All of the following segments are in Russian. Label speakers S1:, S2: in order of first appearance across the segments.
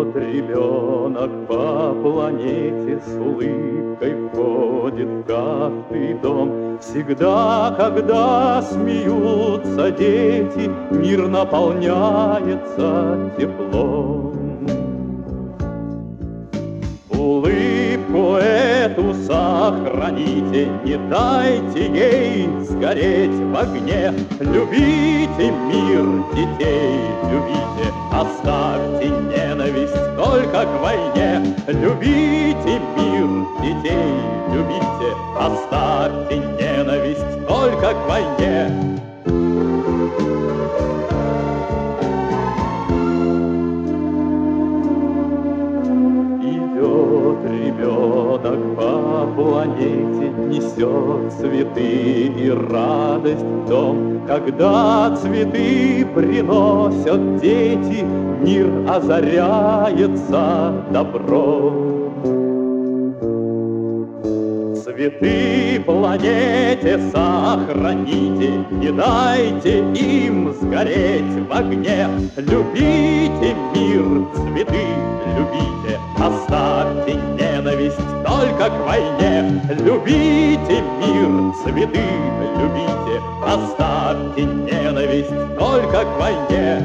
S1: Идет ребенок по планете, с улыбкой входит в каждый дом. Всегда, когда смеются дети, мир наполняется теплом. Улыбку эту сохраните, не дайте ей сгореть в огне. Любите мир, детей любите, оставьте ненависть только к войне. Любите мир, детей любите, оставьте ненависть только к войне. Идет ребенок по планете, несет цветы и радость в дом. Когда цветы приносят дети, мир озаряется добром. Цветы планете сохраните, не дайте им сгореть в огне. Любите мир, цветы любите, оставьте ненависть только к войне. Любите мир, цветы любите, оставьте ненависть только к войне.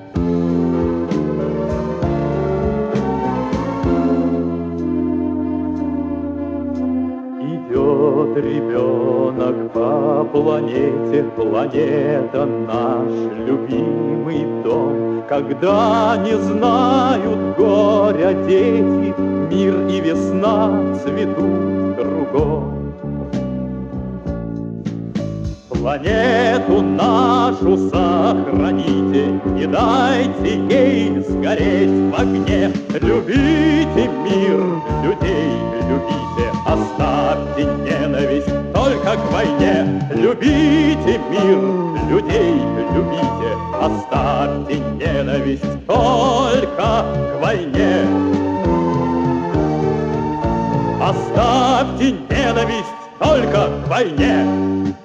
S1: Идет ребенок по планете, планета наш любимый дом. Когда не знают горя дети, мир и весна цветут кругом. Планету нашу сохраните, не дайте ей сгореть в огне. Любите мир, людей любите, оставьте ненависть только к войне. Любите мир, людей любите, оставьте ненависть только к войне. Оставьте ненависть только к войне.